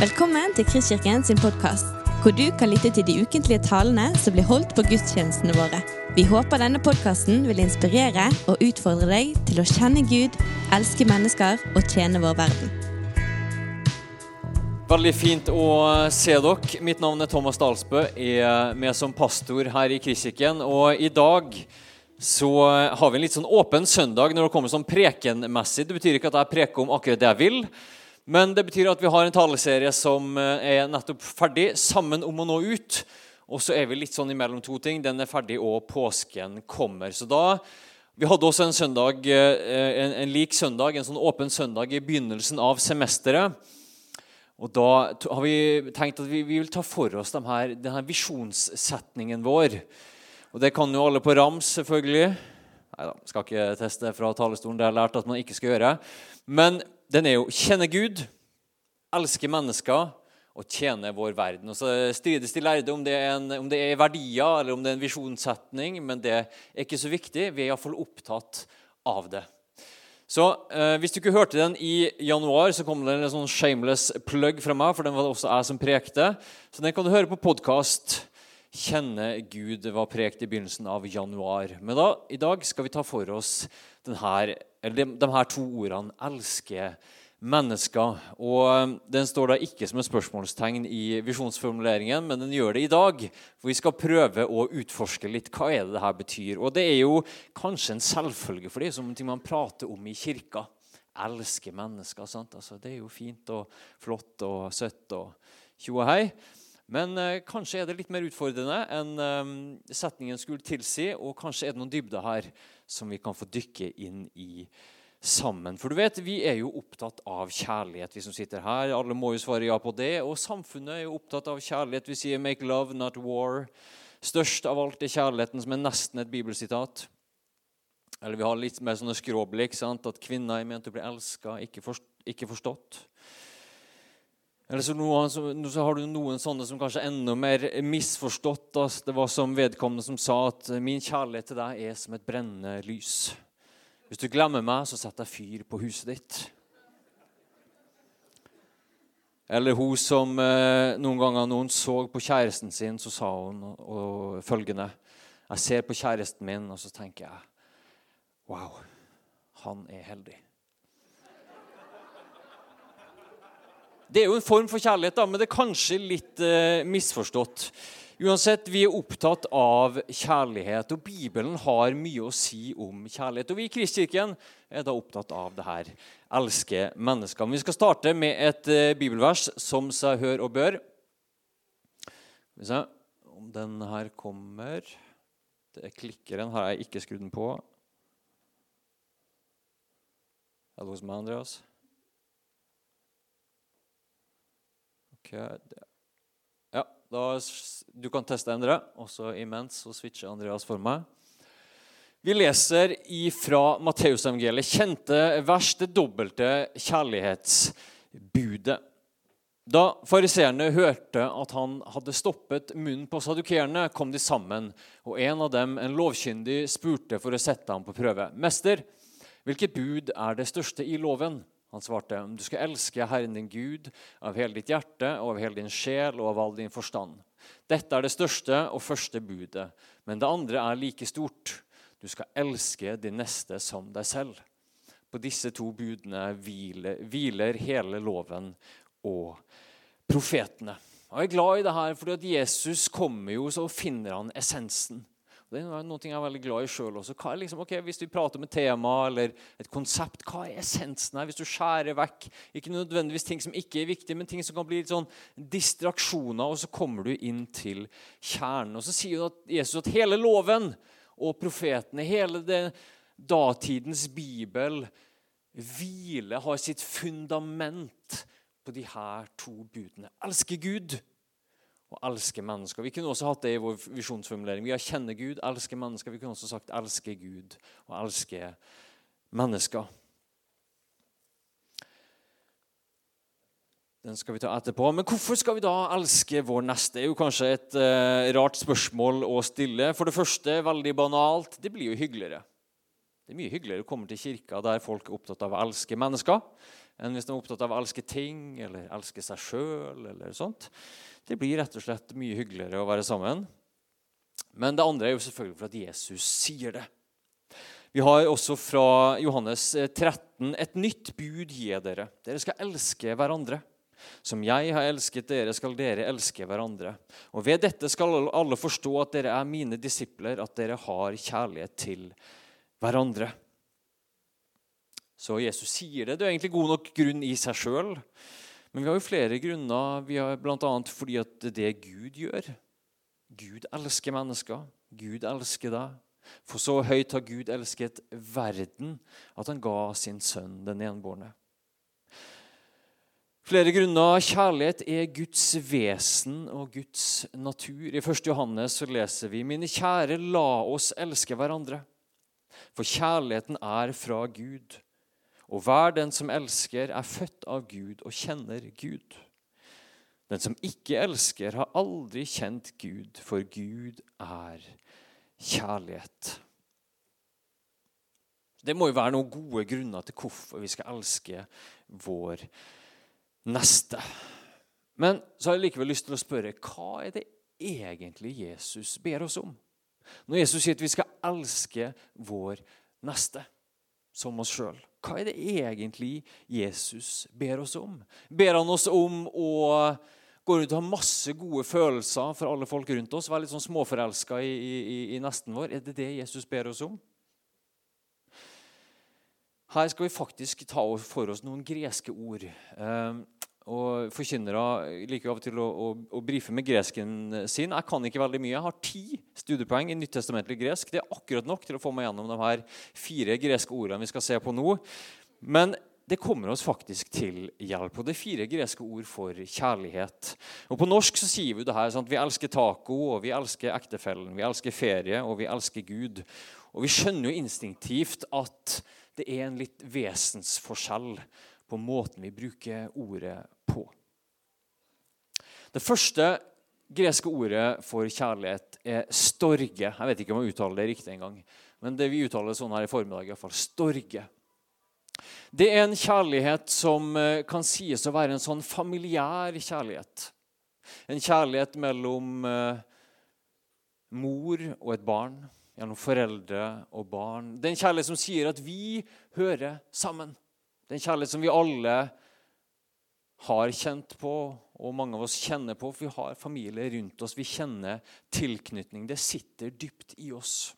Velkommen til Kristkirken sin podcast, hvor du kan lytte til de ukentlige talene som blir holdt på gudstjenestene våre. Vi håper denne podcasten vil inspirere og utfordre deg til å kjenne Gud, elske mennesker og tjene vår verden. Veldig fint å se dere. Mitt navn er Thomas Dalsbø, er med som pastor her i Kristkirken, og i dag så har vi en litt sånn åpen søndag når det kommer sånn prekenmessig. Det betyr ikke at jeg preker om akkurat det jeg vil, men det betyr at vi har en taleserie som er nettopp ferdig, sammen om å nå ut. Og så er vi litt sånn imellom to ting. Den er ferdig, og påsken kommer. Så da, vi hadde også en søndag, en lik søndag, en sånn åpen søndag i begynnelsen av semesteret. Og da har vi tenkt at vi vil ta for oss denne visjonssetningen vår. Og det kan jo alle på rams, selvfølgelig. Neida, skal ikke teste fra talerstolen, det har jeg lært at man ikke skal gjøre. Men den er jo kjenne Gud, elske mennesker og tjene vår verden. Og så strides de lærde om det er verdier eller om det er en visjonssetning, men det er ikke så viktig. Vi er i hvert fall opptatt av det. Så hvis du ikke hørte den i januar, så kom det en sånn shameless plug fra meg, for den var det også jeg som prekte. Så den kan du høre på podcast. Kjenne Gud var prekt i begynnelsen av januar. Men da, i dag skal vi ta for oss de her to ordene, elske mennesker. Og den står da ikke som et spørsmålstegn i visjonsformuleringen, men den gjør det i dag. For vi skal prøve å utforske litt hva er det her betyr. Og det er jo kanskje en selvfølge for det, som ting man prater om i kirka. Elske mennesker, sant? Altså, det er jo fint og flott og søtt og tjo og hei. Men kanskje er det litt mer utfordrende enn setningen skulle tilsi, og kanskje er det noen dybder her som vi kan få dykke inn i sammen. For du vet, vi er jo opptatt av kjærlighet, vi som sitter her. Alle må jo svare ja på det, og samfunnet er jo opptatt av kjærlighet. Vi sier «make love, not war». Størst av alt er kjærligheten, som er nesten et bibelsitat. Eller vi har litt mer sånne skråblikk, sant? At kvinner er ment å bli elsket, ikke forstått. Eller så har du noen sånne som kanskje er enda mer misforstått. Det var som vedkommende som sa at min kjærlighet til deg er som et brennende lys. Hvis du glemmer meg, så setter jeg fyr på huset ditt. Eller hun som noen ganger når hun så på kjæresten sin, så sa hun følgende: jeg ser på kjæresten min, og så tenker jeg, wow, han er heldig. Det er jo en form for kjærlighet, da, men det er kanskje litt misforstått. Uansett, vi er opptatt av kjærlighet, og Bibelen har mye å si om kjærlighet. Og vi i Kristkirken er da opptatt av det her, elske mennesker. Men vi skal starte med et bibelvers som seg hør og bør. Skal vi se om den her kommer. Det er klikkeren, her har jeg ikke skrudd den på. Er det hos meg, Andreas? Ja, du kan teste Endre, og så imens så switcher Andreas for meg. Vi leser fra Matteusevangeliet, kjente vers, det dobbelte kjærlighetsbudet. Da fariseerne hørte at han hadde stoppet munnen på sadukerene, kom de sammen, og en av dem, en lovkyndig, spurte for å sette ham på prøve. Mester, hvilket bud er det største i loven? Han svarte, du skal elske Herren din Gud av hele ditt hjerte, og av hele din sjel og av all din forstand. Dette er det største og første budet, men det andre er like stort. Du skal elske din neste som deg selv. På disse to budene hviler hele loven og profetene. Og jeg er glad i det her, fordi at Jesus kommer jo, så finner han essensen. Det er noe jeg er veldig glad i selv også. Hva er hvis vi prater om et tema eller et konsept, hva er essensen her? Hvis du skjærer vekk, ikke nødvendigvis ting som ikke er viktige, men ting som kan bli litt sånn distraksjoner, og så kommer du inn til kjernen. Og så sier Jesus at hele loven og profetene, hele det datidens Bibel, har sitt fundament på de her to budene. Elske Gud og elske mennesker. Vi kunne også hatt det i vår visjonsformulering. Vi har kjenne Gud, elske mennesker. Vi kunne også sagt elske Gud og elske mennesker. Den skal vi ta etterpå. Men hvorfor skal vi da elske vår neste? Det er jo kanskje et rart spørsmål å stille. For det første, veldig banalt, det blir jo hyggeligere. Det mye hyggeligere å komme til kirka der folk opptatt av å elske mennesker, enn hvis de opptatt av å elske ting, eller elske seg selv, eller sånt. Det blir rett og slett mye hyggeligere å være sammen. Men det andre jo selvfølgelig for at Jesus sier det. Vi har også fra Johannes 13 et nytt bud gir dere. Dere skal elske hverandre. Som jeg har elsket dere, skal dere elske hverandre. Og ved dette skal alle forstå at dere mine disipler, at dere har kjærlighet til hverandre. Så Jesus sier det. Det egentlig god nok grunn i seg selv. Men vi har jo flere grunner. Vi har blant annet fordi at det er det Gud gjør. Gud elsker mennesker. Gud elsker deg. For så høyt har Gud elsket verden at han ga sin sønn, den enbårne. Flere grunner. Kjærlighet Guds vesen og Guds natur. I 1. Johannes så leser vi: Mine kjære, la oss elske hverandre. For kjærligheten fra Gud. Og hver den som elsker født av Gud og kjenner Gud. Den som ikke elsker har aldri kjent Gud, for Gud kjærlighet. Det må jo være noen gode grunner til hvorfor vi skal elske vår neste. Men så har jeg likevel lyst til å spørre, hva det egentlig Jesus ber oss om? Når Jesus sier at vi skal elske vår neste som oss selv, hva det egentlig Jesus ber oss om? Ber han oss om å gå rundt og ha masse gode følelser for alle folk rundt oss, være litt sånn småforelsket i nesten vår? Det det Jesus ber oss om? Her skal vi faktisk ta for oss noen greske ord. Og forkynnere liker av og til å brife med gresken sin. Jeg kan ikke veldig mye. Jeg har 10 studiepoeng i nytestamentlig gresk. Det akkurat nok til å få meg gjennom de her 4 greske ordene vi skal se på nå. Men det kommer oss faktisk til hjelp. Og det 4 greske ord for kjærlighet. Og på norsk så sier vi det her, sånn at vi elsker taco, og vi elsker ektefellen, vi elsker ferie, og vi elsker Gud. Og vi skjønner jo instinktivt at det en litt vesensforskjell på måten vi bruker ordet på. Det første greske ordet for kjærlighet storge. Jeg vet ikke om jeg uttaler det riktig en gang, men det vi uttaler sånn her i formiddag i hvert fall, storge. Det en kjærlighet som kan sies å være en sånn familiær kjærlighet. En kjærlighet mellom mor og et barn, gjennom foreldre og barn. Det en kjærlighet som sier at vi hører sammen. Det en kjærlighet som vi alle har kjent på, og mange av oss kjenner på, for vi har familie rundt oss. Vi kjenner tilknytning. Det sitter dypt i oss.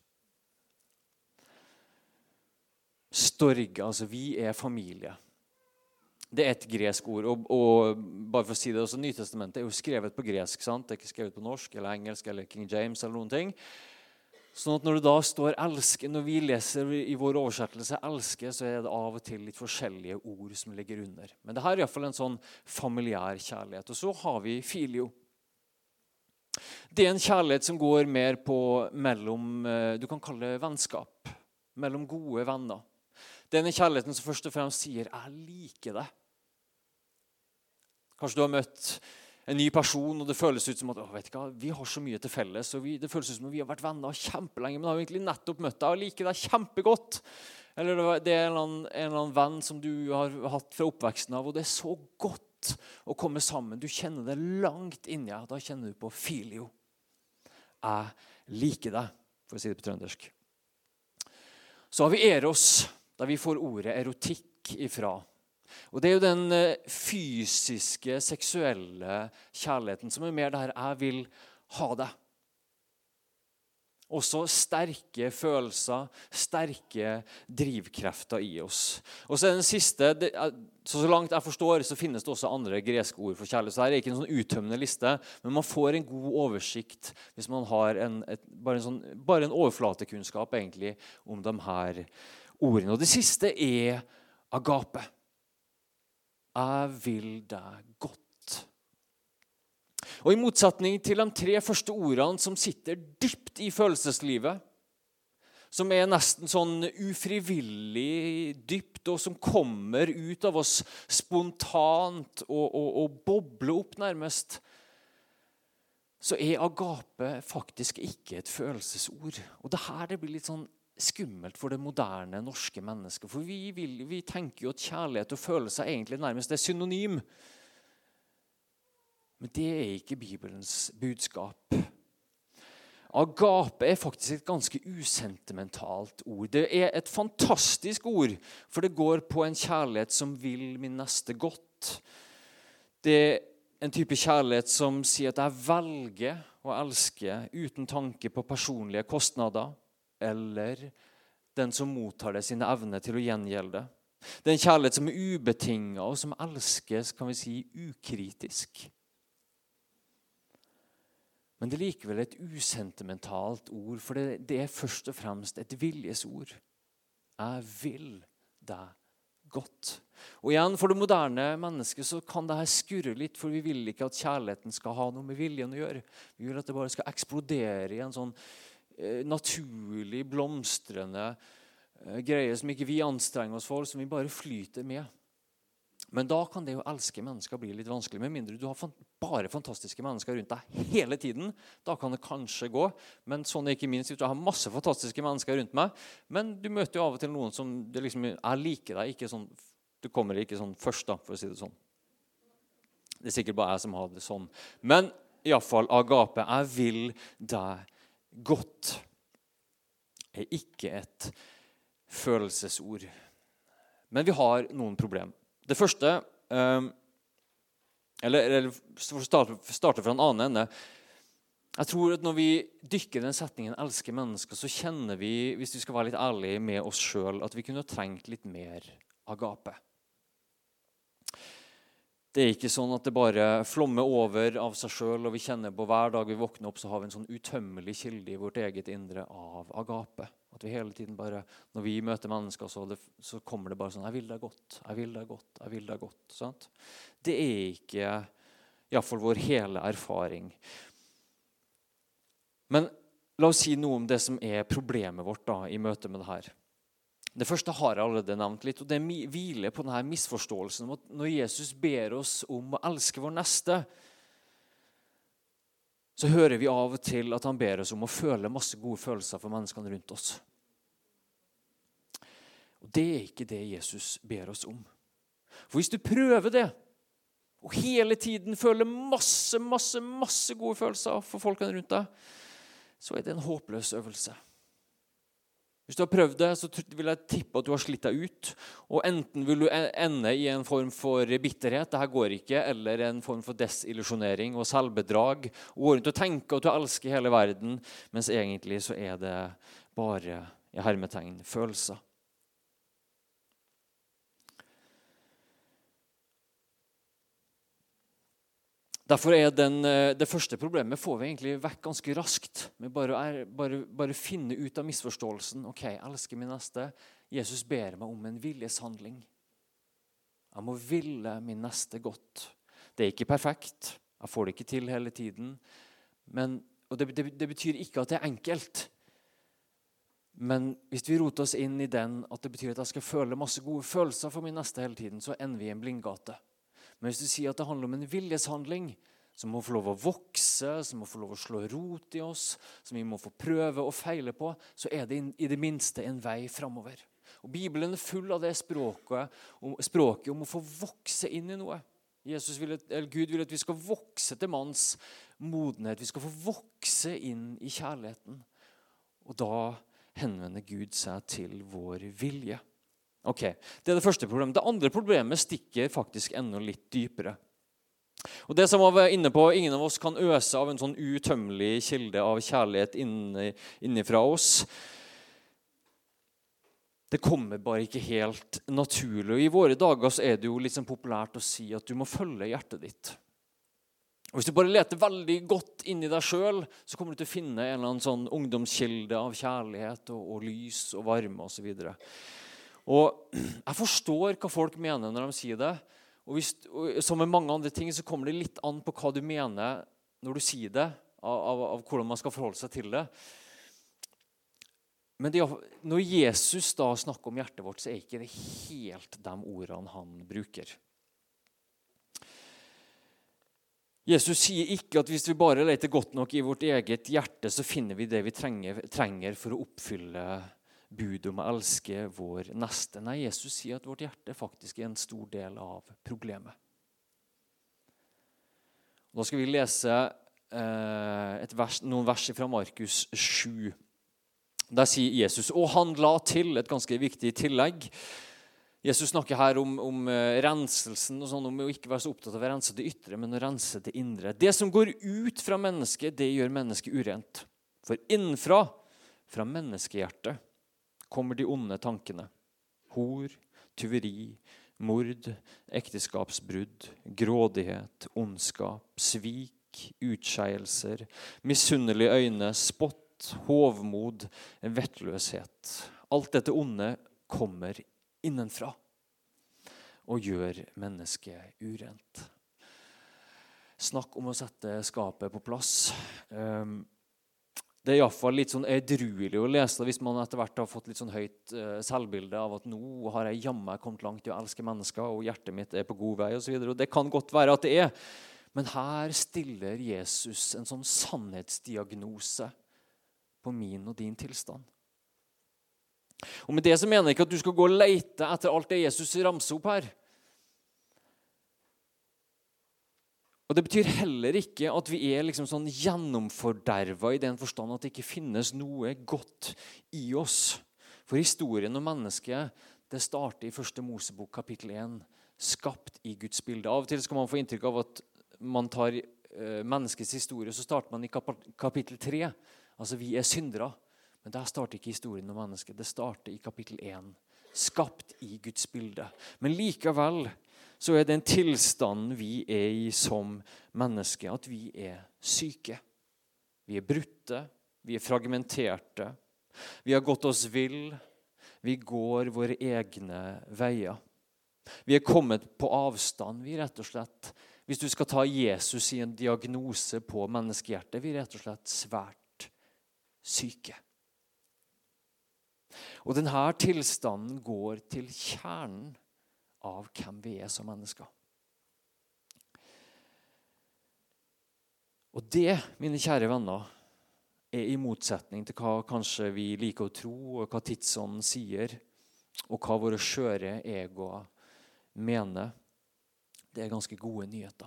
Storge, altså vi familie. Det et gresk ord, og bare for å si det, også Nytestamentet jo skrevet på gresk, sant? Det ikke skrevet på norsk, eller engelsk, eller King James, eller noen ting. Sånn at når det da står elske, når vi leser i vår oversettelse elske, så det av og til litt forskjellige ord som ligger under. Men det her i hvert fall en sånn familiær kjærlighet. Og så har vi filio. Det en kjærlighet som går mer på mellom, du kan kalle det vennskap, mellom gode venner. Det en kjærligheten som først og fremst sier, jeg liker det. Kanskje du har møtt en ny person, og det føles ut som at vet du hva, vi har så mye til felles, og det føles ut som at vi har vært venner kjempelenge, men har egentlig nettopp møtt deg og liker deg kjempegodt. Eller det en eller annen venn som du har hatt fra oppveksten av, og det så godt å komme sammen. Du kjenner det langt inni deg, da kjenner du på filio. Jeg liker deg, for å si det på trøndersk. Så har vi eros, der vi får ordet erotikk ifra. Og det jo den fysiske, seksuelle kjærligheten som mer der jeg vil ha det. Også sterke følelser, sterke drivkrefter i oss. Og så den siste, så langt jeg forstår, så finnes det også andre greske ord for kjærlighet. Så her ikke en sånn uttømmende liste, men man får en god oversikt hvis man har bare en overflatekunnskap egentlig om de her ordene. Og det siste agape. Jeg vil deg godt. Og i motsetning til de 3 første ordene som sitter dypt i følelseslivet, som nesten sånn ufrivillig dypt, og som kommer ut av oss spontant og bobler opp nærmest, så agape faktisk ikke et følelsesord. Og det her det blir litt sånn skummelt for det moderne norske mennesket. For vi tenker jo at kjærlighet og følelser egentlig nærmest er synonym. Men det er ikke Bibelens budskap. Agape er faktisk et ganske usentimentalt ord. Det er et fantastisk ord, for det går på en kjærlighet som vil min neste godt. Det er en type kjærlighet som sier at jeg velger å elske uten tanke på personlige kostnader, eller den som mottar det sine evner til å gjengjelde. Det er en kjærlighet som er ubetinget, og som elskes, kan vi si, ukritisk. Men det er likevel et usentimentalt ord, for det er først og fremst et viljesord. Jeg vil deg godt. Og igjen, for det moderne mennesket så kan det her skurre litt, for vi vil ikke at kjærligheten skal ha noe med viljen å gjøre. Vi vil at det bare skal eksplodere i en sånn naturlig, blomstrende greie som ikke vi anstrenger oss for, som vi bare flyter med. Men da kan det å elske mennesker bli litt vanskelig, med mindre du har bare fantastiske mennesker rundt deg hele tiden. Da kan det kanskje gå, men sånn er ikke minst. Jeg har masse fantastiske mennesker rundt meg, men du møter jo av og til noen som det liksom, jeg liker deg ikke sånn, du kommer ikke sånn først da, for å si det sånn. Det er sikkert bare jeg som har det sånn. Men i alle fall, agape, jeg vil deg godt, er ikke et følelsesord. Men vi har noen problemer. Det første, eller for å starte fra en annen ende, jeg tror at når vi dykker i den setningen elsker mennesker, så kjenner vi, hvis vi skal være litt ærlige med oss selv, at vi kunne trengt litt mer agape. Det er ikke sånn at det bare flommer over av seg selv, og vi kjenner på hver dag vi våkner opp, så har vi en sånn utømmelig kilde i vårt eget indre av agape. At vi hele tiden bare, når vi møter mennesker, så kommer det bare sånn, jeg vil deg godt, jeg vil deg godt, jeg vil deg godt. Sant? Det er ikke, i hvert fall vår hele erfaring. Men la oss si noe om det som er problemet vårt da, i møte med det her. Det første har jeg allerede nevnt litt, og det hviler på denne misforståelsen om at når Jesus ber oss om å elske vår neste, så hører vi av og til at han ber oss om å føle masse gode følelser for menneskene rundt oss. Og det er ikke det Jesus ber oss om. For hvis du prøver det, og hele tiden føler masse gode følelser for folkene rundt deg, så er det en håpløs øvelse. Hvis du har prøvd det, så vil jeg tippe at du har slitt deg ut, og enten vil du ende i en form for bitterhet, det her går ikke, eller en form for desillusjonering og selvbedrag, og gå rundt og tenke at du elsker hele verden, mens egentlig så er det bare i hermetegn følelser. Derfor er det første problemet får vi egentlig vekk ganske raskt. Vi bare finne ut av misforståelsen. Ok, jeg elsker min neste. Jesus ber meg om en viljeshandling. Jeg må ville min neste godt. Det er ikke perfekt. Jeg får det ikke til hele tiden. Og det betyr ikke at det er enkelt. Men hvis vi roter oss inn i den, at det betyr at jeg skal føle masse gode følelser for min neste hele tiden, så ender vi i en blindgate. Men hvis du sier at det handler om en viljeshandling, som må få lov å vokse, som må få lov å slå rot i oss, som vi må få prøve og feile på, så er det i det minste en vei fremover. Og Bibelen er full av det språket om å få vokse inn i noe. Gud vil at vi skal vokse til manns modenhet, vi skal få vokse inn i kjærligheten. Og da henvender Gud seg til vår vilje. Ok, det er det første problemet. Det andre problemet stikker faktisk enda litt dypere. Og det som jeg var inne på, ingen av oss kan øse av en sånn utømmelig kilde av kjærlighet innifra oss. Det kommer bare ikke helt naturlig. Og i våre dager så er det jo litt sånn populært å si at du må følge hjertet ditt. Og hvis du bare leter veldig godt inn i deg selv, så kommer du til å finne en eller annen sånn ungdomskilde av kjærlighet og lys og varme og så videre. Og jeg forstår hva folk mener når de sier det, og som med mange andre ting så kommer det litt an på hva du mener når du sier det, av hvordan man skal forholde seg til det. Men når Jesus da snakker om hjertet vårt, så er ikke det helt de ordene han bruker. Jesus sier ikke at hvis vi bare leter godt nok i vårt eget hjerte, så finner vi det vi trenger for å oppfylle bud om å elske vår neste. Nei, Jesus sier at vårt hjerte faktisk er en stor del av problemet. Da skal vi lese noen vers fra Markus 7. Der sier Jesus, og han la til et ganske viktig tillegg. Jesus snakker her om renselsen, og sånn, om å ikke være så opptatt av å rense det ytre, men å rense det indre. Det som går ut fra mennesket, det gjør mennesket urent. For innenfra, fra menneskehjertet, kommer de onde tankene. Hor, tyveri, mord, ekteskapsbrudd, grådighet, ondskap, svik, utskeielser, misunnelige øyne, spott, hovmod, vettløshet. Alt dette onde kommer innenfra og gjør mennesket urent. Snakk om å sette skapet på plass. Det er i hvert fall litt sånn edruelig å lese hvis man etter hvert har fått litt sånn høyt selvbilde av at nå har jeg jammen kommet langt i å elske mennesker, og hjertet mitt er på god vei, og så videre. Og det kan godt være at det er. Men her stiller Jesus en sånn sannhetsdiagnose på min og din tilstand. Og med det så mener jeg ikke at du skal gå og lete etter alt det Jesus ramser opp her. Og det betyr heller ikke at vi er liksom sånn gjennomfordervet i den forstand at det ikke finnes noe godt i oss. For historien om mennesket, det starter i første Mosebok kapittel 1, skapt i Guds bilde. Av og til skal man få inntrykk av at man tar menneskets historie, så starter man i kapittel 3. Altså vi er syndere. Men der starter ikke historien om mennesket. Det starter i kapittel 1. Skapt i Guds bilde. Men likevel så er det en tilstand vi er i som menneske, at vi er syke. Vi er brutte, vi er fragmenterte. Vi har gått oss vill. Vi går våre egne veier. Vi er kommet på avstand. Vi er rett og slett, hvis du skal ta Jesus i en diagnose på menneskehjertet, vi er rett og slett svært syke. Og denne tilstanden går til kjernen av hvem vi er som mennesker. Og det, mine kjære venner, er i motsetning til hva kanskje vi liker å tro, og hva tidsånden sier, og hva våre skjøre egoer mener. Det er ganske gode nyheter.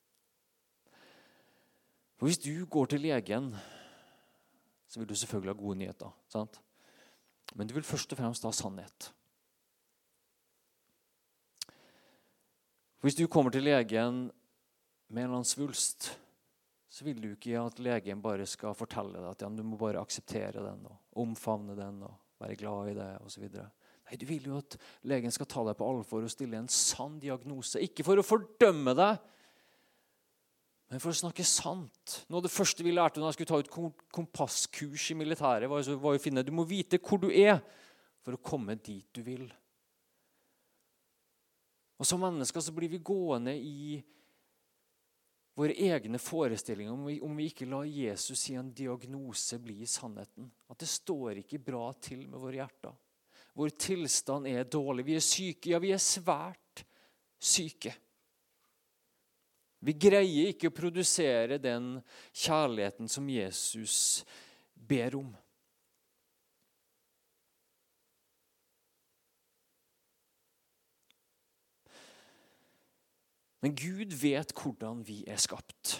For hvis du går til legen, så vil du selvfølgelig ha gode nyheter, sant? Men du vil først og fremst ha sannhet. Hvis du kommer til legen med en eller annen svulst, så vil du ikke at legen bare skal fortelle deg at ja, du må bare akseptere den og omfavne den og være glad i det og så videre. Nei, du vil jo at legen skal ta deg på alvor og stille en sann diagnose. Ikke for å fordømme deg, men for å snakke sant. Noe av det første vi lærte når jeg skulle ta ut kompasskurs i militæret, var å finne, du må vite hvor du er for å komme dit du vil. Og som mennesker så blir vi gående i våre egne forestillinger om vi ikke lar Jesus i en diagnose bli sannheten. At det står ikke bra til med våre hjerter. Vår tilstand er dårlig. Vi er syke. Ja, vi er svært syke. Vi greier ikke å produsere den kjærligheten som Jesus ber om. Men Gud vet hvordan vi er skapt.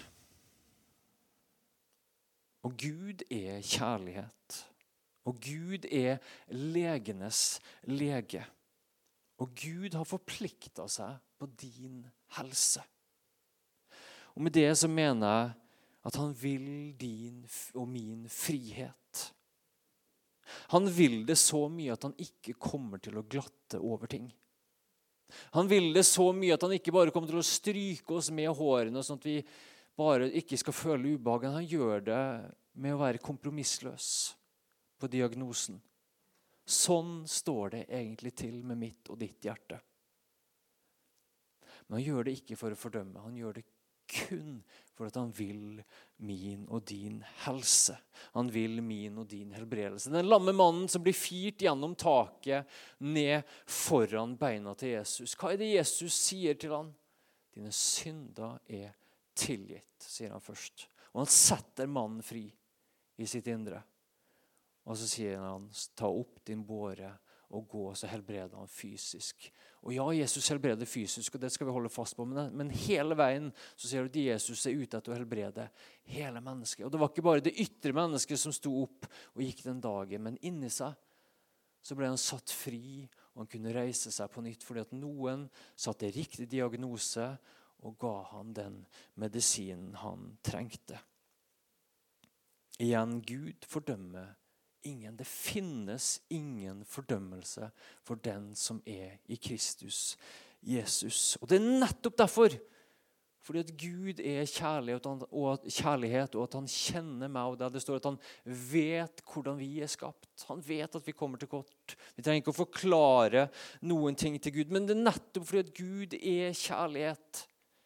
Og Gud er kjærlighet. Og Gud er legenes lege. Og Gud har forpliktet seg på din helse. Og med det så mener jeg at han vil din og min frihet. Han vil det så mye at han ikke kommer til å glatte over ting. Han vil det så mye at han ikke bare kommer til å stryke oss med hårene, sånn at vi bare ikke skal føle ubehagen. Han gjør det med å være kompromissløs på diagnosen. Sånn står det egentlig til med mitt og ditt hjerte. Men han gjør det ikke for å fordømme. Han gjør det kun for at han vil min og din helse. Han vil min og din helbredelse. Den lamme mannen som blir firt gjennom taket ned foran beina til Jesus. Hva er det Jesus sier til han? Dine synder er tilgitt, sier han først. Og han setter mannen fri i sitt indre. Og så sier han, ta opp din båre og gå, så helbreder han fysisk. Og ja, Jesus helbreder fysisk, og det skal vi holde fast på, men hele veien så ser du at Jesus er ute etter å helbrede hele mennesket. Og det var ikke bare det ytre mennesket som sto opp og gikk den dagen, men inni seg så ble han satt fri, og han kunne reise seg på nytt, fordi at noen satte riktig diagnose og ga han den medisinen han trengte. Igjen, Gud fordømmer ingen. Det finnes ingen fordømmelse for den som er i Kristus Jesus. Og det er nettopp derfor, fordi at Gud er kjærlighet, og at han kjenner meg, og der det står at han vet hvordan vi er skapt. Han vet at vi kommer til kort. Vi trenger ikke å forklare noen ting til Gud, men det er nettopp fordi at Gud er kjærlighet.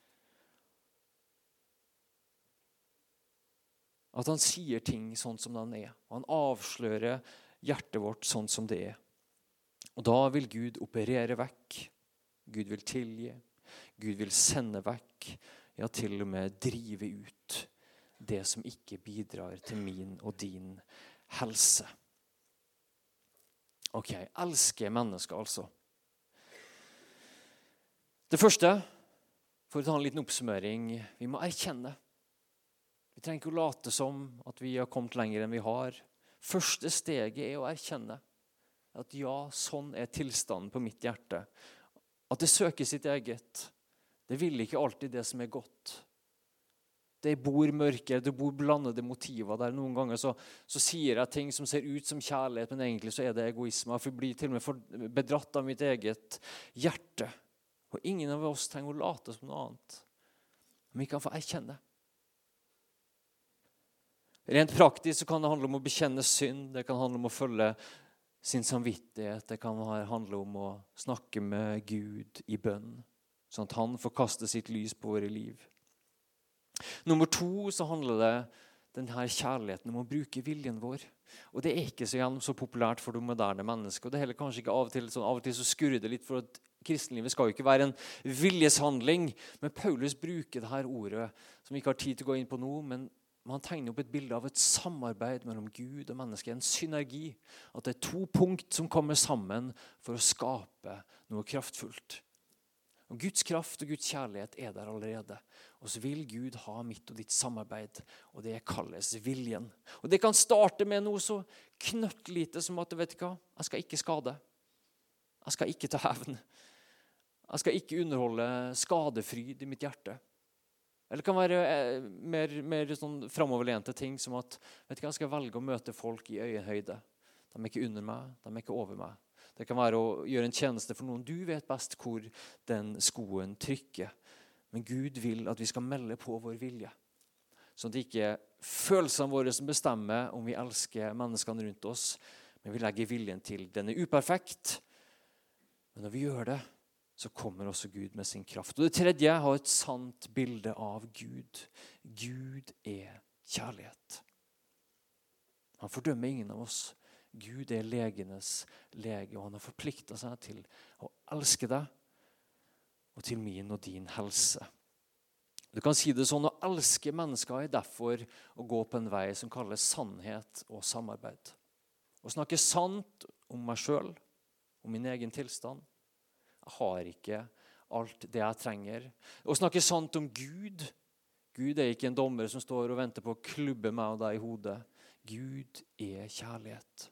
At han sier ting sånn som den er. Og han avslører hjertet vårt sånn som det er. Og da vil Gud operere vekk. Gud vil tilgi. Gud vil sende vekk. Ja, til og med drive ut det som ikke bidrar til min og din helse. Ok, elsker mennesker altså. Det første, for å ta en liten oppsummering, vi må erkjenne. Vi trenger ikke å late som at vi har kommet lenger enn vi har. Første steget er å erkjenne at ja, sånn er tilstanden på mitt hjerte. At det søker sitt eget. Det vil ikke alltid det som er godt. Det bor mørke, det bor blandede motiver der. Noen ganger så sier jeg ting som ser ut som kjærlighet, men egentlig så er det egoisme. For jeg blir til og med bedratt av mitt eget hjerte. Og ingen av oss trenger å late som noe annet. Men vi kan få erkjenne. Rent praktisk så kan det handle om å bekjenne synd, det kan handle om å følge sin samvittighet, det kan handle om å snakke med Gud i bønn, sånn at han får kaste sitt lys på våre liv. Nummer 2 så handler det denne kjærligheten om å bruke viljen vår. Og det er ikke så populært for det moderne mennesket, og det er heller kanskje ikke av og til så skurrer det litt, for at kristenlivet skal jo ikke være en viljeshandling, men Paulus bruker det her ordet, som vi ikke har tid til å gå inn på nå, men man tegner opp et bilde av et samarbeid mellom Gud og mennesket, en synergi. At det er 2 punkt som kommer sammen for å skape noe kraftfullt. Og Guds kraft og Guds kjærlighet er der allerede. Og så vil Gud ha mitt og ditt samarbeid, og det kalles viljen. Og det kan starte med noe så knøttlite som at, vet du hva, jeg skal ikke skade. Jeg skal ikke ta hevn. Jeg skal ikke underholde skadefryd i mitt hjerte. Eller det kan være mer sånn fremoverlente ting som at, vet du hva, jeg skal velge å møte folk i øyenhøyde. De er ikke under meg, de er ikke over meg. Det kan være å gjøre en tjeneste for noen. Du vet best hvor den skoen trykker. Men Gud vil at vi skal melde på vår vilje. Sånn at det ikke er følelsene våre som bestemmer om vi elsker menneskene rundt oss, men vi legger viljen til. Den er uperfekt, men når vi gjør det, så kommer også Gud med sin kraft. Og det tredje har et sant bilde av Gud. Gud er kjærlighet. Han fordømmer ingen av oss. Gud er legenes lege, og han har forpliktet seg til å elske deg og til min og din helse. Du kan si det sånn, å elske mennesker er derfor å gå på en vei som kalles sannhet og samarbeid. Å snakke sant om meg selv, om min egen tilstand. Jeg har ikke alt det jeg trenger. Å snakke sant om Gud. Gud er ikke en dommer som står og venter på å klubbe meg og deg i hodet. Gud er kjærlighet.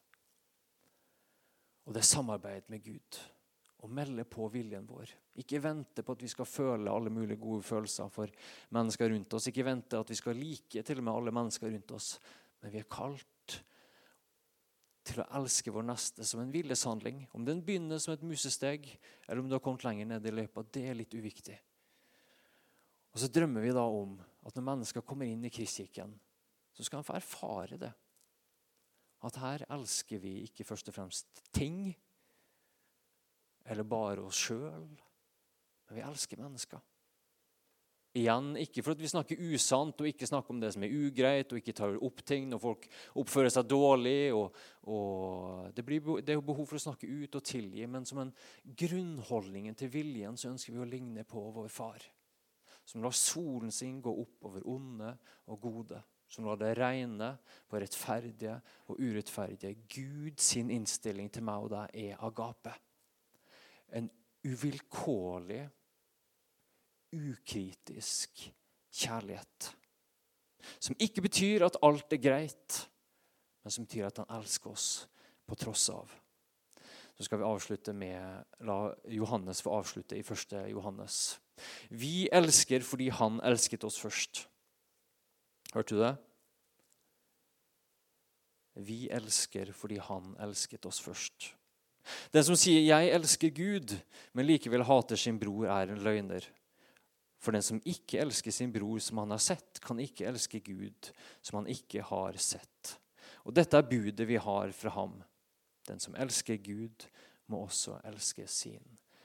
Og det er samarbeid med Gud. Å melde på viljen vår. Ikke vente på at vi skal føle alle mulige gode følelser for mennesker rundt oss. Ikke vente at vi skal like til og med alle mennesker rundt oss. Men vi er kalt til å elske vår neste som en viljeshandling. Om den begynner som et musesteg, eller om du har kommet lenger ned i løypa, det er litt uviktig. Og så drømmer vi da om at når mennesker kommer inn i Kristkirken, så skal han få erfare det. At her elsker vi ikke først og fremst ting, eller bare oss selv, men vi elsker mennesker. Igjen, ikke for at vi snakker usant og ikke snakker om det som er ugreit og ikke tar opp ting når folk oppfører seg dårlig og det er jo behov for å snakke ut og tilgi, men som en grunnholdningen til viljen så ønsker vi å ligne på vår far som lar solen sin gå opp over onde og gode, som lar det regne på rettferdige og urettferdige. Gud sin innstilling til meg og deg er agape. En uvilkårlig, ukritisk kjærlighet. Som ikke betyr at alt er greit, men som betyr at han elsker oss på tross av. Så skal vi avslutte med, la Johannes få avslutte i 1. Johannes. Vi elsker fordi han elsket oss først. Hørte du det? Vi elsker fordi han elsket oss først. Den som sier, jeg elsker Gud, men likevel hater sin bror, er en løgner. For den som ikke elsker sin bror som han har sett, kan ikke elske Gud som han ikke har sett. Og dette er budet vi har fra ham. Den som elsker Gud må også elske sin.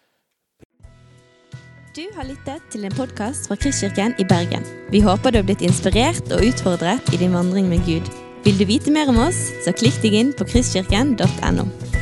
Du har lyttet til en podcast fra Kristkirken i Bergen. Vi håper du har blitt inspirert og utfordret i din vandring med Gud. Vil du vite mer om oss, så klikk deg inn på kristkirken.no.